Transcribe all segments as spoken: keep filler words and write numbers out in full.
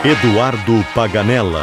Eduardo Paganella.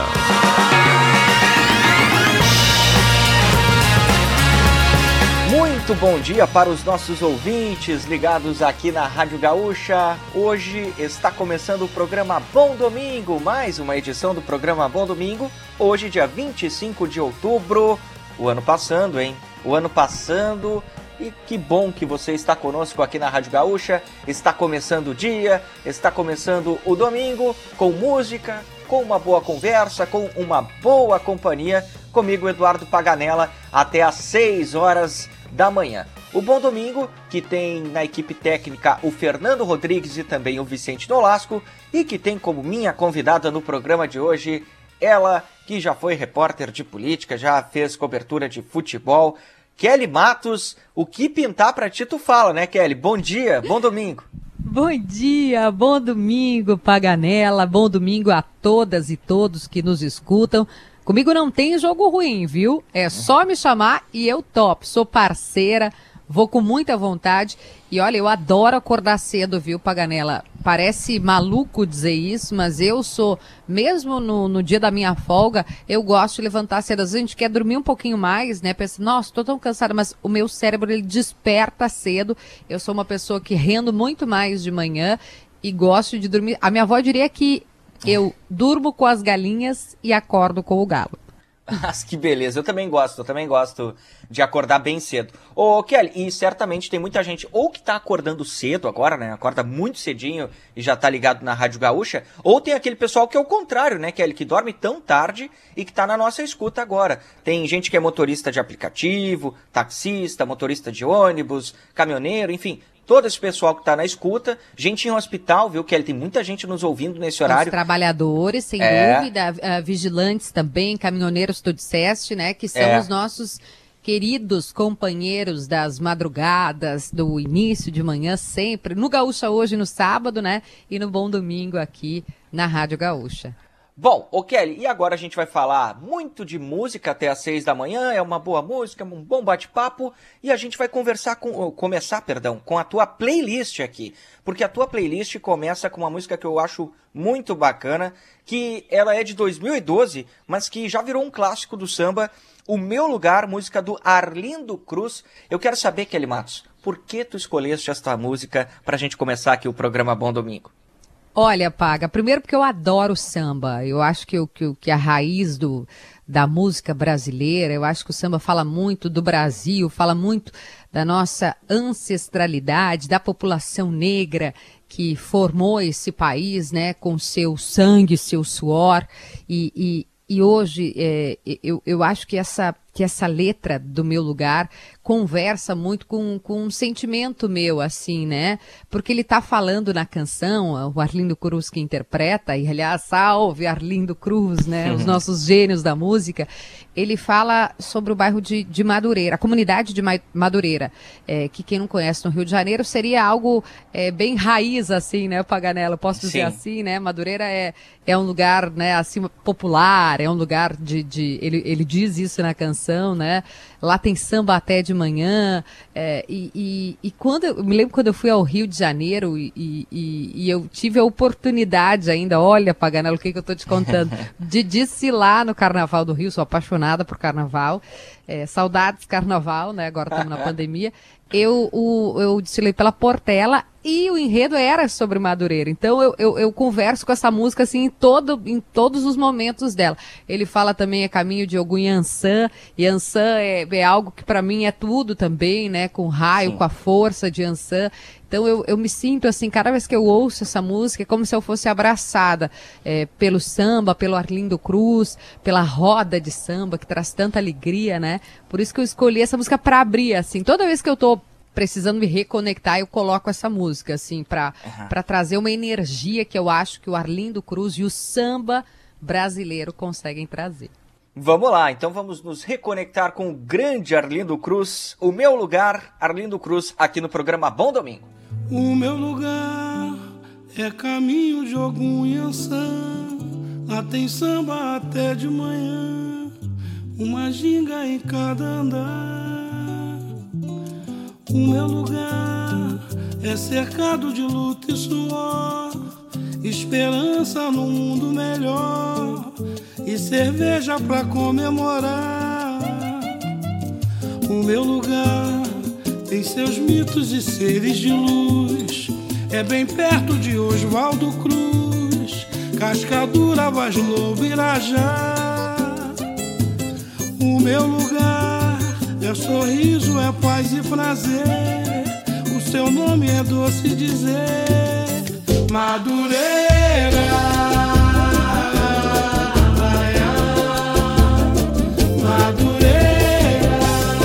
Muito bom dia para os nossos ouvintes ligados aqui na Rádio Gaúcha. Hoje está começando o programa Bom Domingo, mais uma edição do programa Bom Domingo. Hoje, dia vinte e cinco de outubro, o ano passando, hein? O ano passando... E que bom que você está conosco aqui na Rádio Gaúcha. Está começando o dia, está começando o domingo com música, com uma boa conversa, com uma boa companhia. Comigo, Eduardo Paganella, até às seis horas da manhã. O Bom Domingo, que tem na equipe técnica o Fernando Rodrigues e também o Vicente Nolasco, e que tem como minha convidada no programa de hoje, ela que já foi repórter de política, já fez cobertura de futebol, Kelly Matos. O que pintar pra ti tu fala, né, Kelly? Bom dia, bom domingo. Bom dia, bom domingo, Paganella, bom domingo a todas e todos que nos escutam. Comigo não tem jogo ruim, viu? É só me chamar e eu topo, sou parceira, vou com muita vontade. E olha, eu adoro acordar cedo, viu, Paganella? Parece maluco dizer isso, mas eu sou, mesmo no, no dia da minha folga, eu gosto de levantar cedo. Às vezes a gente quer dormir um pouquinho mais, né? Pensa, nossa, tô tão cansada, mas o meu cérebro, ele desperta cedo. Eu sou uma pessoa que rendo muito mais de manhã e gosto de dormir. A minha avó diria que eu durmo com as galinhas e acordo com o galo. Mas que beleza, eu também gosto, eu também gosto de acordar bem cedo. Ô, Kelly, e certamente tem muita gente ou que tá acordando cedo agora, né, acorda muito cedinho e já tá ligado na Rádio Gaúcha, ou tem aquele pessoal que é o contrário, né, Kelly, que dorme tão tarde e que tá na nossa escuta agora. Tem gente que é motorista de aplicativo, taxista, motorista de ônibus, caminhoneiro, enfim... Todo esse pessoal que está na escuta, gente em hospital, viu, Kelly? Tem muita gente nos ouvindo nesse horário. Os trabalhadores, sem é. dúvida, uh, vigilantes também, caminhoneiros, tu disseste, né? Que são é. os nossos queridos companheiros das madrugadas, do início de manhã, sempre. No Gaúcha hoje, no sábado, né? E no Bom Domingo aqui na Rádio Gaúcha. Bom, ô Kelly, e agora a gente vai falar muito de música até às seis da manhã, é uma boa música, um bom bate-papo, e a gente vai conversar com, começar, perdão, com a tua playlist aqui, porque a tua playlist começa com uma música que eu acho muito bacana, que ela é de dois mil e doze, mas que já virou um clássico do samba, O Meu Lugar, música do Arlindo Cruz. Eu quero saber, Kelly Matos, por que tu escolheste esta música pra gente começar aqui o programa Bom Domingo? Olha, Paga, primeiro porque eu adoro samba, eu acho que, que, que a raiz do, da música brasileira, eu acho que o samba fala muito do Brasil, fala muito da nossa ancestralidade, da população negra que formou esse país, né, com seu sangue, seu suor, e, e, e hoje é, eu, eu acho que essa, que essa letra do Meu Lugar conversa muito com, com um sentimento meu, assim, né? Porque ele tá falando na canção, o Arlindo Cruz que interpreta, e aliás, salve Arlindo Cruz, né? Os nossos gênios da música. Ele fala sobre o bairro de, de Madureira, a comunidade de Madureira, é, que quem não conhece no Rio de Janeiro seria algo é, bem raiz, assim, né, Paganella? Posso dizer Sim. assim, né? Madureira é, é um lugar, né, assim, popular, é um lugar de... de ele, ele diz isso na canção, né? Lá tem samba até de manhã, é, e, e, e quando eu, eu me lembro quando eu fui ao Rio de Janeiro e, e, e eu tive a oportunidade ainda, olha, Paganella, o que, que eu tô te contando, de desfilar no Carnaval do Rio, sou apaixonada por Carnaval, é, saudades Carnaval, né, agora estamos na pandemia, eu, o, eu desfilei pela Portela e o enredo era sobre Madureira. Então eu, eu, eu converso com essa música assim em, todo, em todos os momentos dela. Ele fala também é caminho de algum Yansan. Yansan é, é algo que para mim é tudo também, né? Com o raio, Sim. com a força de Yansan. Então eu, eu me sinto assim, cada vez que eu ouço essa música, é como se eu fosse abraçada é, pelo samba, pelo Arlindo Cruz, pela roda de samba que traz tanta alegria, né? Por isso que eu escolhi essa música para abrir, assim. Toda vez que eu tô precisando me reconectar, eu coloco essa música, assim, para uhum. para trazer uma energia que eu acho que o Arlindo Cruz e o samba brasileiro conseguem trazer. Vamos lá, então vamos nos reconectar com o grande Arlindo Cruz. O Meu Lugar, Arlindo Cruz, aqui no programa Bom Domingo. O meu lugar é caminho de algum Yansan. Lá tem samba até de manhã, uma ginga em cada andar. O meu lugar é cercado de luta e suor, esperança num mundo melhor e cerveja pra comemorar. O meu lugar tem seus mitos e seres de luz, é bem perto de Oswaldo Cruz, Cascadura, Vaz Lobo, Irajá. O meu lugar é sorriso, é paz e prazer, o seu nome é doce dizer, Madureira. Madureira,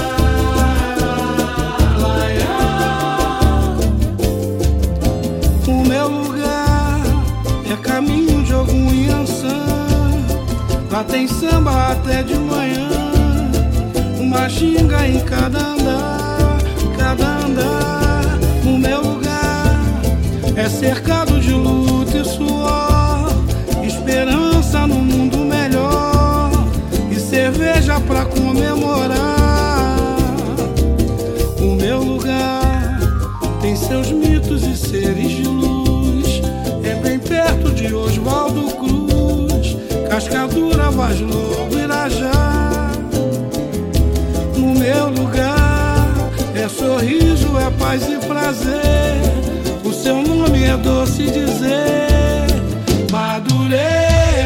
o meu lugar é caminho de Ogum e Ançã, lá tem samba até de manhã, uma ginga em cada andar, cada andar. O meu lugar é cercado de luta e suor, esperança no mundo melhor e cerveja pra comemorar. O meu lugar tem seus mitos e seres de luz, é bem perto de Oswaldo Cruz, Cascadura, Vaz Lobo, Irajá. No meu lugar é sorriso, é paz e prazer, o seu nome é doce dizer, Madureira.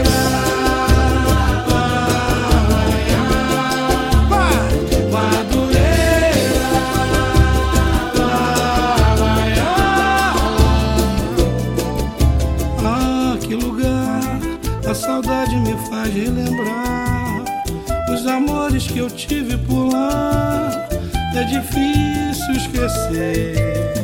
Ah, que lugar a saudade me faz relembrar os amores que eu tive por lá. É difícil esquecer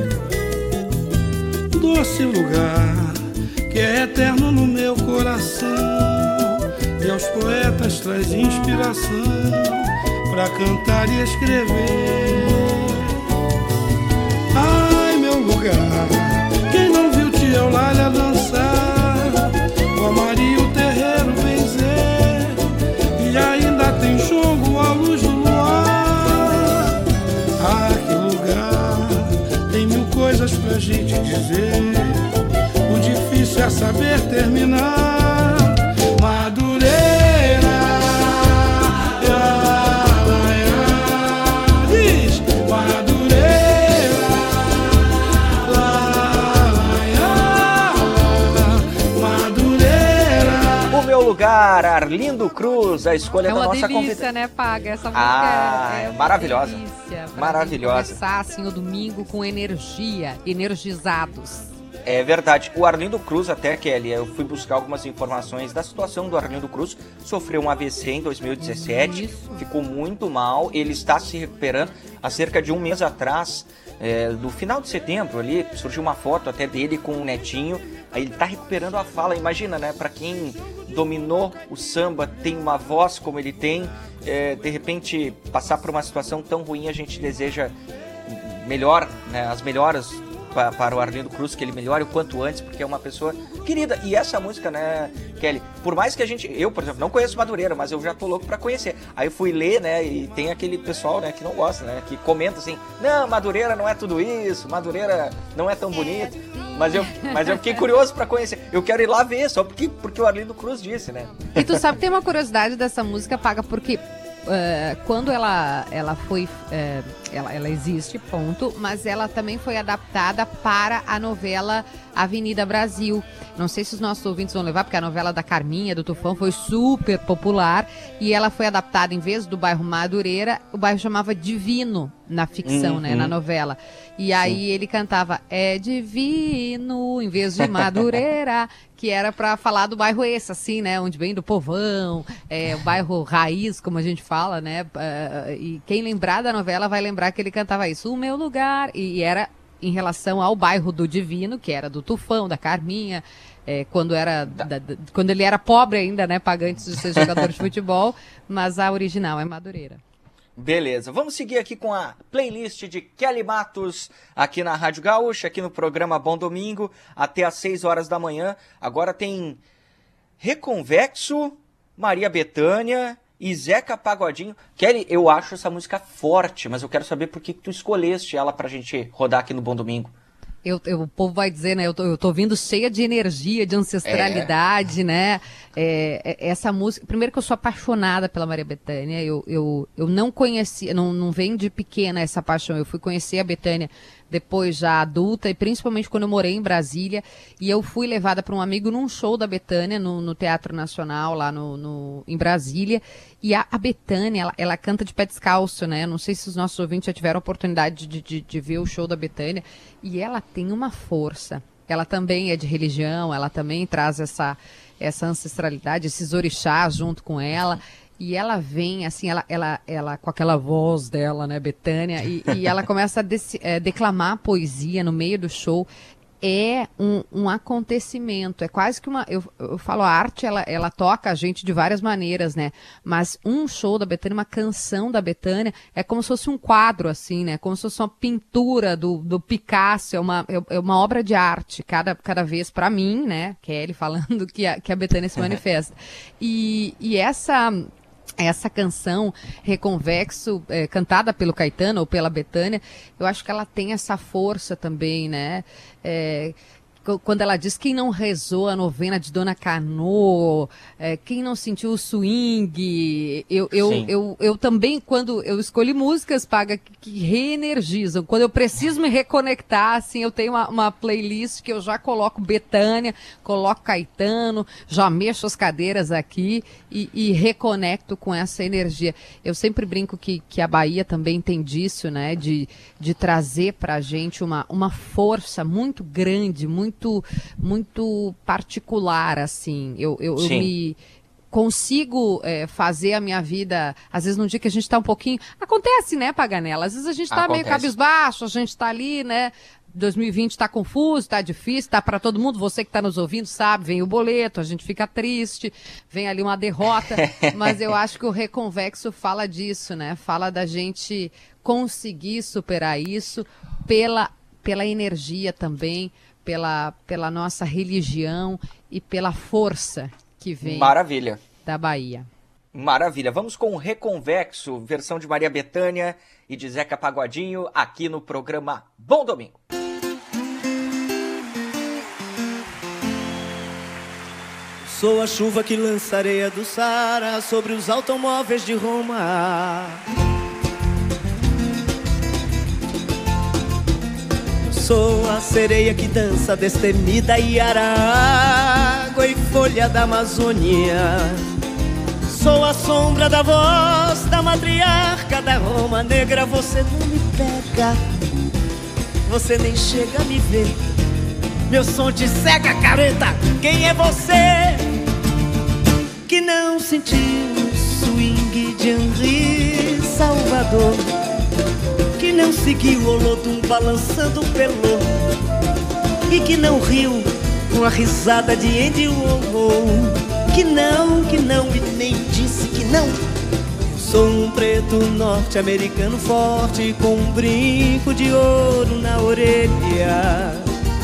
doce lugar que é eterno no meu coração, e aos poetas traz inspiração pra cantar e escrever. Ai, meu lugar, quem não viu Tia Eulália dançar, o Maria o terreiro benzer, e ainda tem jongo à luz do luar. Ah, que lugar, tem mil coisas pra gente dizer, o difícil é saber terminar. Madureira, diz Madureira, Madureira. O meu lugar, Arlindo Cruz, a escolha É da uma nossa delícia, convidada. né, Paga? Essa música Ah, é, é uma maravilhosa. delícia pra Maravilhosa. gente começar assim o domingo com energia, energizados. É verdade. O Arlindo Cruz, até, Kelly, eu fui buscar algumas informações da situação do Arlindo Cruz. Sofreu um A V C em dois mil e dezessete, Isso. ficou muito mal. Ele está se recuperando. Há cerca de um mês atrás, é, no final de setembro ali, surgiu uma foto até dele com um netinho. Aí ele está recuperando a fala. Imagina, né? Para quem dominou o samba, tem uma voz como ele tem, é, de repente passar por uma situação tão ruim, a gente deseja melhor, né? As melhoras para o Arlindo Cruz, que ele melhore o quanto antes, porque é uma pessoa querida. E essa música, né, Kelly, por mais que a gente, eu, por exemplo, não conheço Madureira, mas eu já tô louco pra conhecer. Aí eu fui ler, né, e tem aquele pessoal, né, que não gosta, né, que comenta assim, não, Madureira não é tudo isso, Madureira não é tão bonito. Mas eu, mas eu fiquei curioso pra conhecer. Eu quero ir lá ver, só porque, porque o Arlindo Cruz disse, né. E tu sabe, tem uma curiosidade dessa música, Paga, porque uh, quando ela, ela foi... Uh, ela, ela existe, ponto, mas ela também foi adaptada para a novela Avenida Brasil. Não sei se os nossos ouvintes vão levar, porque a novela da Carminha, do Tufão, foi super popular, e ela foi adaptada, em vez do bairro Madureira, o bairro chamava Divino, na ficção, uhum. né, na novela. E aí Sim. ele cantava, é divino, em vez de Madureira, que era para falar do bairro esse, assim, né, onde vem do povão, é, o bairro raiz, como a gente fala, né, uh, e quem lembrar da novela vai lembrar que ele cantava isso, o meu lugar, e, e era em relação ao bairro do Divino, que era do Tufão, da Carminha, é, quando, era, da, da, quando ele era pobre ainda, né, pagante de ser jogador de futebol, mas a original é Madureira. Beleza, vamos seguir aqui com a playlist de Kelly Matos aqui na Rádio Gaúcha, aqui no programa Bom Domingo, até às seis horas da manhã. Agora tem Reconvexo, Maria Bethânia e Zeca Pagodinho. Kelly, eu acho essa música forte, mas eu quero saber por que tu escolheste ela pra gente rodar aqui no Bom Domingo. Eu, eu, o povo vai dizer, né? Eu tô, eu tô vindo cheia de energia, de ancestralidade, é. né? É, é, essa música... Primeiro que eu sou apaixonada pela Maria Bethânia. Eu, eu, eu não conhecia... Não, não vem de pequena essa paixão. Eu fui conhecer a Bethânia depois já adulta, e principalmente quando eu morei em Brasília. E eu fui levada por um amigo num show da Bethânia, no, no Teatro Nacional, lá no, no, em Brasília. E a, a Bethânia, ela, ela canta de pé descalço, né? Não sei se os nossos ouvintes já tiveram a oportunidade de, de, de ver o show da Bethânia. E ela tem uma força. Ela também é de religião, ela também traz essa, essa ancestralidade, esses orixás junto com ela. E ela vem, assim, ela, ela, ela com aquela voz dela, né, Bethânia, e, e ela começa a dec, é, declamar poesia no meio do show. É um, um acontecimento, é quase que uma... Eu, eu falo, a arte, ela, ela toca a gente de várias maneiras, né? Mas um show da Bethânia, uma canção da Bethânia, é como se fosse um quadro, assim, né? Como se fosse uma pintura do, do Picasso, é uma, é uma obra de arte, cada, cada vez para mim, né? Kelly falando que a, que a Bethânia se manifesta. E, e essa... Essa canção, Reconvexo, é, cantada pelo Caetano ou pela Bethânia, eu acho que ela tem essa força também, né? É, quando ela diz quem não rezou a novena de Dona Cano, é, quem não sentiu o swing, eu, eu, eu, eu, eu também, quando eu escolhi músicas, Paga, que, que reenergizam, quando eu preciso me reconectar, assim, eu tenho uma, uma playlist que eu já coloco Bethânia, coloco Caetano, já mexo as cadeiras aqui e, e reconecto com essa energia. Eu sempre brinco que, que a Bahia também tem disso, né, de, de trazer pra gente uma, uma força muito grande, muito muito, muito particular, assim. Eu, eu, eu me consigo é, fazer a minha vida, às vezes num dia que a gente tá um pouquinho... Acontece, né, Paganella? Às vezes a gente tá Acontece. meio cabisbaixo, a gente tá ali, né... dois mil e vinte tá confuso, tá difícil, tá para todo mundo, você que tá nos ouvindo sabe, vem o boleto, a gente fica triste, vem ali uma derrota, mas eu acho que o Reconvexo fala disso, né? Fala da gente conseguir superar isso pela, pela energia também, pela, pela nossa religião e pela força que vem Maravilha. da Bahia. Maravilha. Vamos com o Reconvexo, versão de Maria Bethânia e de Zeca Pagodinho, aqui no programa Bom Domingo. Sou a chuva que lança areia do Saara sobre os automóveis de Roma. Sou a sereia que dança destemida e ara, água e folha da Amazônia. Sou a sombra da voz da matriarca da Roma negra. Você não me pega, você nem chega a me ver. Meu som te cega, careta. Quem é você que não sentiu o swing de Henri Salvador, que não seguiu o Olodum balançando o pelô e que não riu com a risada de Andy Warhol? Que não, que não e nem disse que não. Eu sou um preto norte-americano forte com um brinco de ouro na orelha.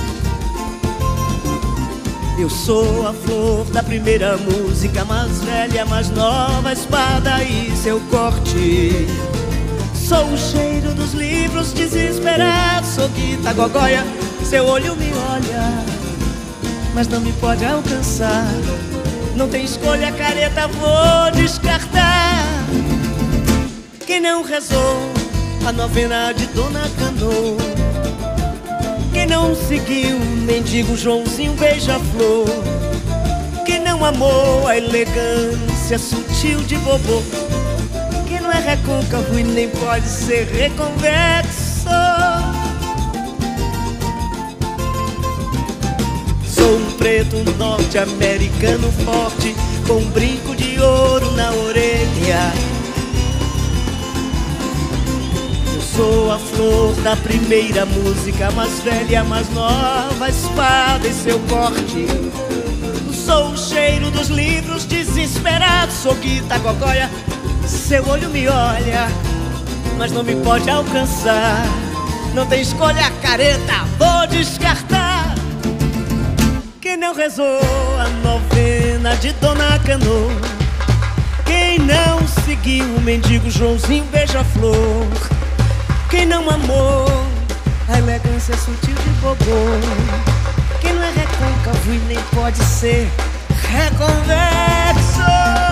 Eu sou a flor da primeira música, mais velha, mais nova, espada e seu corte. Sou o cheiro dos livros desesperados, sou Guita Gogóia, seu olho me olha, mas não me pode alcançar. Não tem escolha, careta, vou descartar. Quem não rezou a novena de Dona Cano, quem não seguiu o mendigo Joãozinho beija-flor, quem não amou a elegância sutil de Bobô, quem não é recôncavo e nem pode ser reconvexo. Sou um preto norte-americano forte com um brinco de ouro na orelha. Eu sou a flor da primeira música, mais velha, mais nova, espada e seu corte. Sou o cheiro dos livros desesperados, sou Guita Gogóia, seu olho me olha, mas não me pode alcançar. Não tem escolha, careta, vou descartar. Quem não rezou a novena de Dona Cano, quem não seguiu o mendigo Joãozinho beija-flor, quem não amou a elegância sutil de bobô. Quem não é recôncavo e nem pode ser reconvexo.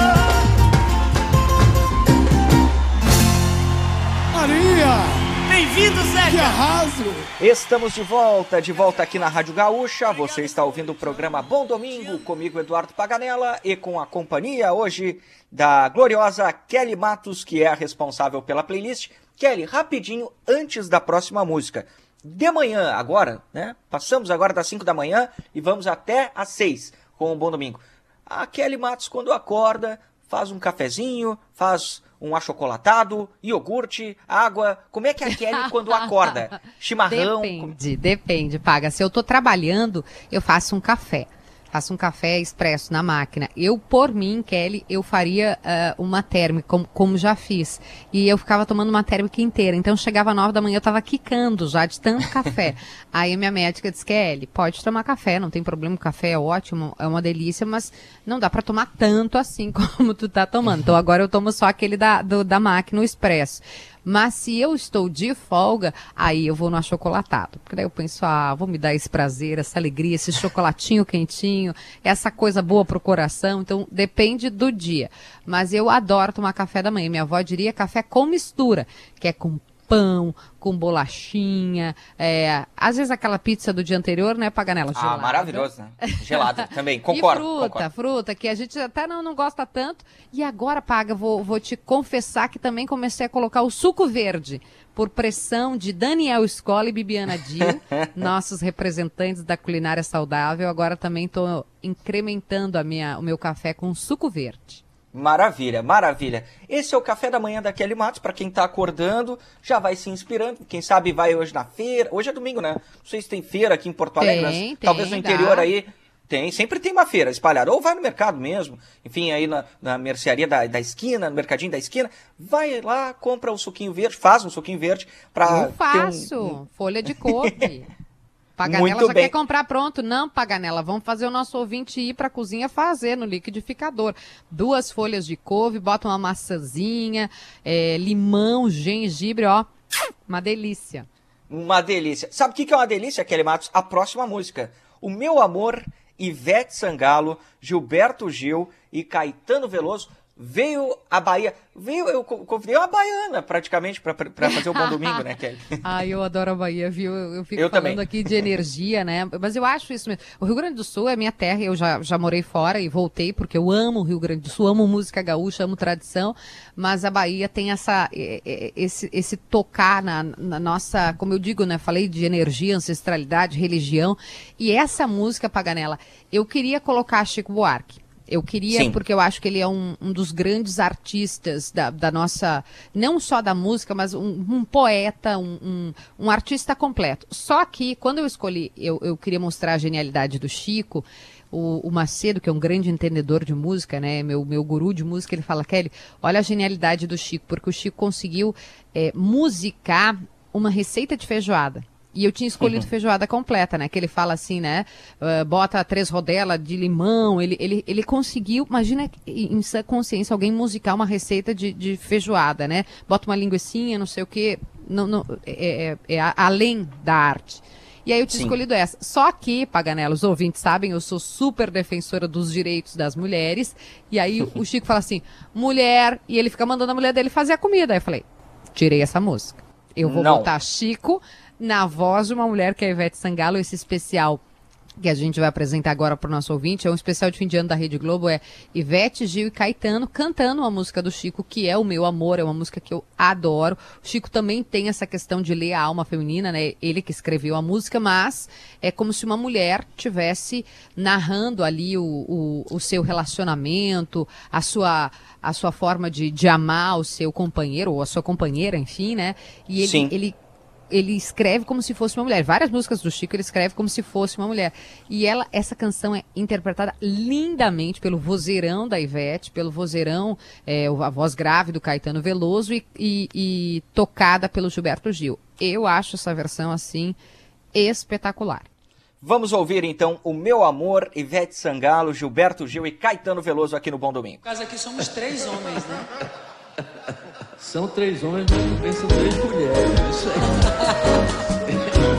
Maria! Bem-vindo, Zeca! Que arraso! Estamos de volta, de volta aqui na Rádio Gaúcha. Você está ouvindo o programa Bom Domingo, comigo Eduardo Paganella e com a companhia hoje da gloriosa Kelly Matos, que é a responsável pela playlist. Kelly, rapidinho, antes da próxima música. De manhã, agora, né? Passamos agora das cinco da manhã e vamos até às seis com o Bom Domingo. A Kelly Matos, quando acorda, faz um cafezinho, faz um achocolatado, iogurte, água. Como é que é a Kelly quando acorda? Chimarrão? Depende, depende, Paga. Se eu tô trabalhando, eu faço um café. Faço um café expresso na máquina. Eu, por mim, Kelly, eu faria uh, uma térmica, como, como já fiz. E eu ficava tomando uma térmica inteira. Então, chegava às nove da manhã, eu tava quicando já de tanto café. Aí a minha médica disse, Kelly, pode tomar café, não tem problema, o café é ótimo, é uma delícia, mas não dá pra tomar tanto assim como tu tá tomando. Então, agora eu tomo só aquele da, do, da máquina, o expresso. Mas se eu estou de folga, aí eu vou no achocolatado. Porque daí eu penso, ah, vou me dar esse prazer, essa alegria, esse chocolatinho quentinho, essa coisa boa pro coração. Então, depende do dia. Mas eu adoro tomar café da manhã. Minha avó diria café com mistura, que é com pão, com bolachinha, é, às vezes aquela pizza do dia anterior, né, Paganella? Ah, gelada. maravilhoso, né? Gelada também, concordo. E fruta, concordo. fruta, que a gente até não, não gosta tanto. E agora, Paga, vou, vou te confessar que também comecei a colocar o suco verde, por pressão de Daniel Scola e Bibiana Dil, nossos representantes da culinária saudável. Agora também estou incrementando a minha, o meu café com suco verde. Maravilha, maravilha. Esse é o café da manhã da Kelly Matos, para quem tá acordando, já vai se inspirando, quem sabe vai hoje na feira, hoje é domingo, né? Não sei se tem feira aqui em Porto Alegre, tem, mas tem, talvez no interior dá. aí tem, sempre tem uma feira espalhada, ou vai no mercado mesmo, enfim, aí na, na mercearia da, da esquina, no mercadinho da esquina, vai lá, compra um suquinho verde, faz um suquinho verde para Eu faço, um, um... folha de couve. Paganella Muito já bem. quer comprar pronto. Não, Paganella, vamos fazer o nosso ouvinte ir para a cozinha fazer no liquidificador. Duas folhas de couve, bota uma maçãzinha, é, limão, gengibre, ó, uma delícia. Uma delícia. Sabe o que é uma delícia, Kelly Matos? A próxima música. O Meu Amor, Ivete Sangalo, Gilberto Gil e Caetano Veloso. Veio a Bahia, veio, eu convidei uma baiana praticamente pra, pra fazer o Bom Domingo, né, Kelly? Ai, eu adoro a Bahia, viu? Eu, eu fico eu falando também. aqui de energia, né? Mas eu acho isso mesmo. O Rio Grande do Sul é minha terra, eu já, já morei fora e voltei porque eu amo o Rio Grande do Sul, amo música gaúcha, amo tradição, mas a Bahia tem essa, esse, esse tocar na, na nossa, como eu digo, né? Falei de energia, ancestralidade, religião, e essa música, Paganella, eu queria colocar Chico Buarque. Eu queria, Sim. porque eu acho que ele é um, um dos grandes artistas da, da nossa, não só da música, mas um, um poeta, um, um, um artista completo. Só que, quando eu escolhi, eu, eu queria mostrar a genialidade do Chico, o, o Macedo, que é um grande entendedor de música, né, meu, meu guru de música, ele fala, Kelly, olha a genialidade do Chico, porque o Chico conseguiu é, musicar uma receita de feijoada. E eu tinha escolhido uhum. feijoada completa, né? Que ele fala assim, né? Uh, bota três rodelas de limão. Ele, ele, ele conseguiu, imagina em sua consciência, alguém musicar uma receita de, de feijoada, né? Bota uma linguicinha, não sei o quê. Não, não, é, é, é além da arte. E aí eu tinha Sim. escolhido essa. Só que, Paganella, os ouvintes sabem, eu sou super defensora dos direitos das mulheres. E aí o Chico fala assim, mulher, e ele fica mandando a mulher dele fazer a comida. Aí eu falei, tirei essa música. Eu vou não. botar Chico na voz de uma mulher que é a Ivete Sangalo, esse especial que a gente vai apresentar agora para o nosso ouvinte, é um especial de fim de ano da Rede Globo, é Ivete, Gil e Caetano cantando uma música do Chico, que é O Meu Amor, é uma música que eu adoro. O Chico também tem essa questão de ler a alma feminina, né? Ele que escreveu a música, mas é como se uma mulher tivesse narrando ali o, o, o seu relacionamento, a sua, a sua forma de, de amar o seu companheiro, ou a sua companheira, enfim, né? E ele, Sim. ele ele escreve como se fosse uma mulher. Várias músicas do Chico ele escreve como se fosse uma mulher. E ela, essa canção é interpretada lindamente pelo vozeirão da Ivete, pelo vozeirão, é, a voz grave do Caetano Veloso e, e, e tocada pelo Gilberto Gil. Eu acho essa versão, assim, espetacular. Vamos ouvir, então, O Meu Amor, Ivete Sangalo, Gilberto Gil e Caetano Veloso aqui no Bom Domingo. No caso aqui somos três homens, né? São três homens, mas também são três mulheres. Isso aí.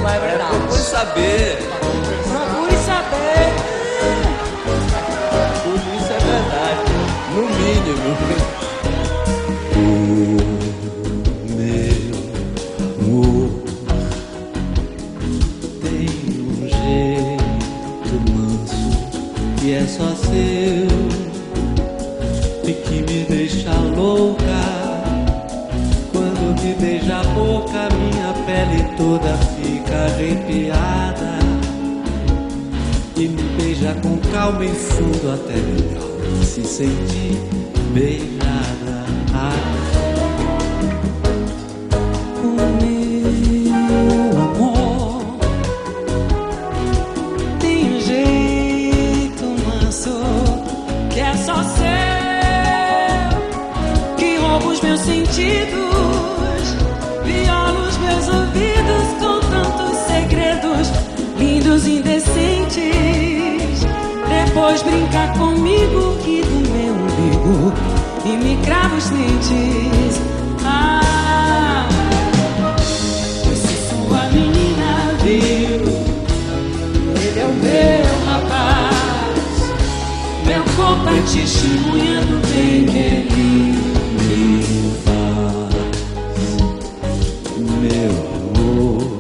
não é verdade. É, procure saber. Procure saber. Tudo isso é verdade, no mínimo. O meu amor tem um jeito manso que é só seu e que me deixa louca. Quando me beija a boca, minha pele toda fica arrepiada e me beija com calma e fundo até minha alma se sentir beijada. Ah. O meu amor tem um jeito manso que é só seu, que rouba os meus sentidos, viola os meus ouvidos com tantos segredos lindos e indecentes. Depois brinca comigo e do meu umbigo e me crava os dentes. Ah, se sua menina viu, ele é o meu rapaz, meu corpo é testemunha do bem que ele me faz. Meu amor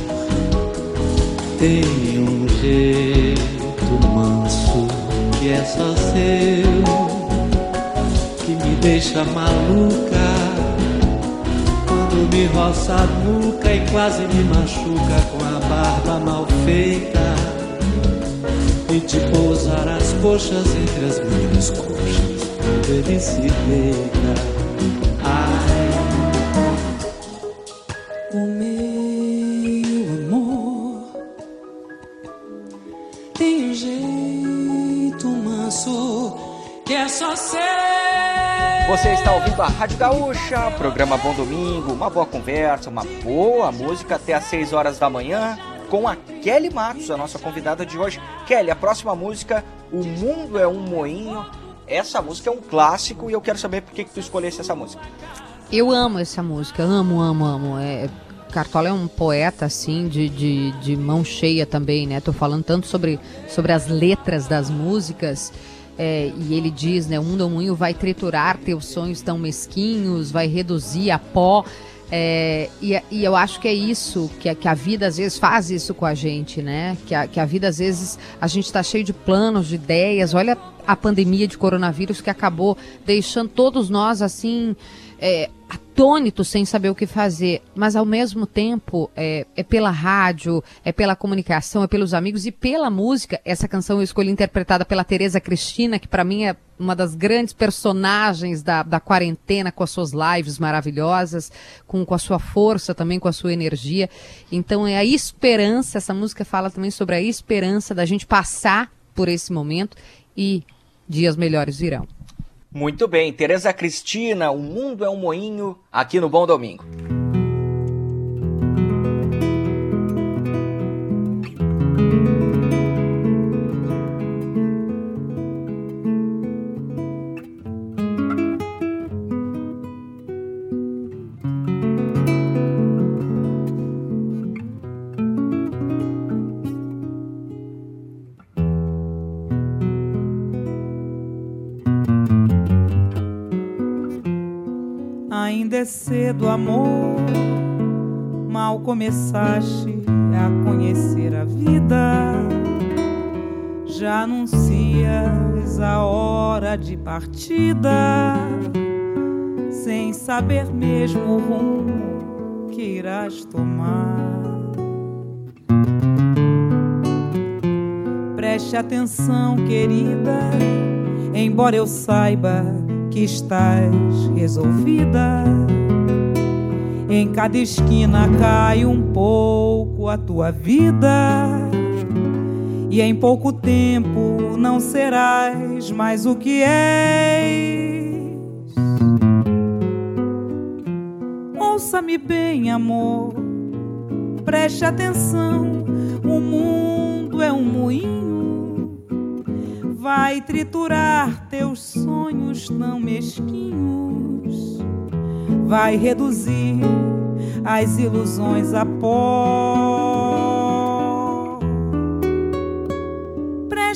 tem um jeito manso que é só seu, que me deixa maluca quando me roça a nuca e quase me machuca com a barba mal feita e de pousar as coxas entre as minhas coxas quando ele se deita. Ai, o meu amor tem um jeito manso que é só seu. Você está ouvindo a Rádio Gaúcha, programa Bom Domingo, uma boa conversa, uma boa música até às seis horas da manhã com a Kelly Matos, a nossa convidada de hoje. Kelly, a próxima música, O Mundo é um Moinho. Essa música é um clássico e eu quero saber por que, que tu escolhesse essa música. Eu amo essa música, amo, amo, amo. É, Cartola é um poeta, assim, de, de, de mão cheia também, né? Tô falando tanto sobre, sobre as letras das músicas. É, e ele diz, né, o mundo é um moinho, vai triturar teus sonhos tão mesquinhos, vai reduzir a pó. É, e, e eu acho que é isso, que a, que a vida às vezes faz isso com a gente, né? Que a, que a vida às vezes, a gente está cheio de planos, de ideias. Olha a pandemia de coronavírus que acabou deixando todos nós assim... É, atônitos, sem saber o que fazer, mas ao mesmo tempo é, é pela rádio, é pela comunicação, é pelos amigos e pela música. Essa canção eu escolhi interpretada pela Tereza Cristina, que para mim é uma das grandes personagens da, da quarentena, com as suas lives maravilhosas, com, com a sua força também, com a sua energia. Então é a esperança, essa música fala também sobre a esperança da gente passar por esse momento e dias melhores virão. Muito bem, Tereza Cristina, O Mundo é um Moinho, aqui no Bom Domingo. Ainda é cedo, amor, mal começaste a conhecer a vida, já anuncias a hora de partida, sem saber mesmo o rumo que irás tomar. Preste atenção, querida, embora eu saiba que estás resolvida. Em cada esquina cai um pouco a tua vida, e em pouco tempo não serás mais o que és. Ouça-me bem, amor, preste atenção, o mundo é um moinho, vai triturar teus sonhos tão mesquinhos, vai reduzir as ilusões a pó.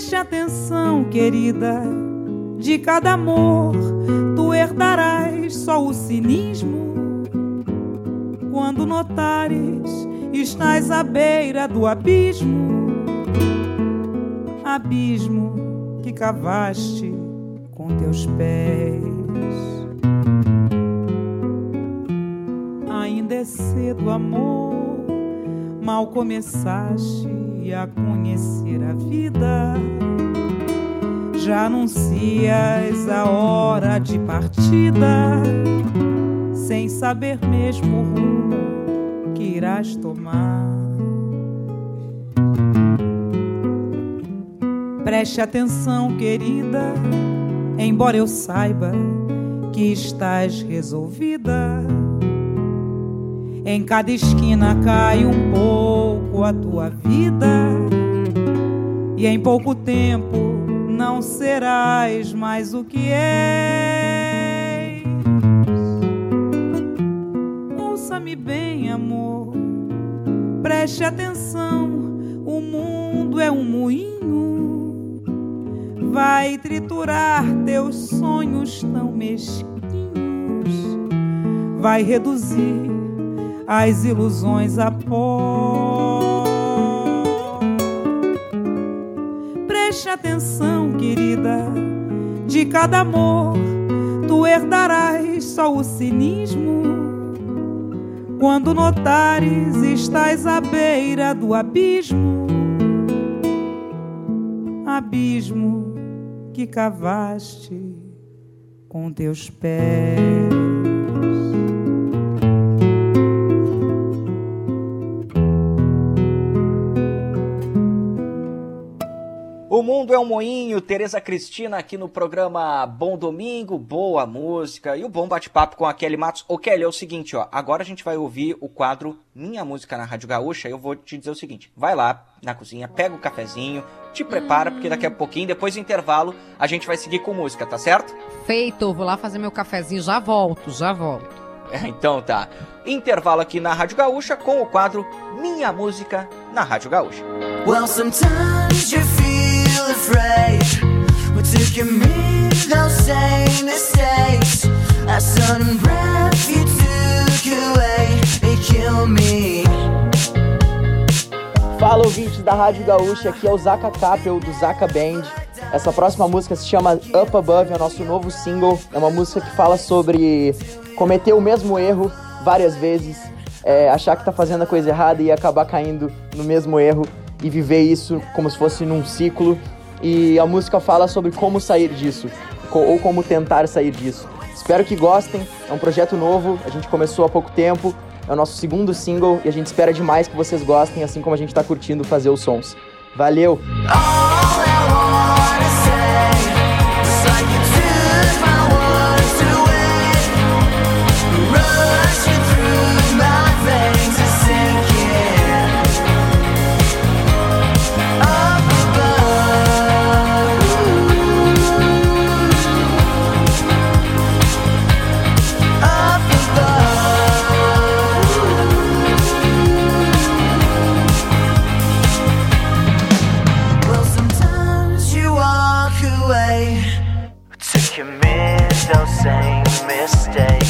Preste atenção, querida, de cada amor tu herdarás só o cinismo. Quando notares, estás à beira do abismo, abismo que cavaste com teus pés. Ainda é cedo, amor, mal começaste a conhecer a vida, já anuncias a hora de partida, sem saber mesmo o rumo que irás tomar. Preste atenção, querida, embora eu saiba que estás resolvida. Em cada esquina cai um pouco a tua vida, e em pouco tempo não serás mais o que és. Ouça-me bem, amor, preste atenção, o mundo é um moinho, vai triturar teus sonhos tão mesquinhos, vai reduzir as ilusões a pó. Preste atenção, querida, de cada amor tu herdarás só o cinismo. Quando notares, estás à beira do abismo, abismo que cavaste com teus pés. O mundo é um moinho, Tereza Cristina aqui no programa Bom Domingo, boa música e um bom bate-papo com a Kelly Matos. Ô Kelly, é o seguinte, ó, agora a gente vai ouvir o quadro Minha Música na Rádio Gaúcha. Eu vou te dizer o seguinte, vai lá na cozinha, pega o cafezinho, te prepara, porque daqui a pouquinho, depois do intervalo, a gente vai seguir com música, tá certo? Feito, vou lá fazer meu cafezinho, já volto, já volto. É, então tá, intervalo aqui na Rádio Gaúcha com o quadro Minha Música na Rádio Gaúcha. Well, sometimes you feel afraid. What took you me, those same mistakes. A sudden breath you took away. They kill me. Fala, ouvintes da Rádio Gaúcha, aqui é o Zaca Capel do Zaca Band. Essa próxima música se chama Up Above, é o nosso novo single. É uma música que fala sobre cometer o mesmo erro várias vezes, é, achar que tá fazendo a coisa errada e acabar caindo no mesmo erro e viver isso como se fosse num ciclo. E a música fala sobre como sair disso, ou como tentar sair disso. Espero que gostem, é um projeto novo, a gente começou há pouco tempo, é o nosso segundo single e a gente espera demais que vocês gostem, assim como a gente tá curtindo fazer os sons. Valeu! Those same mistakes.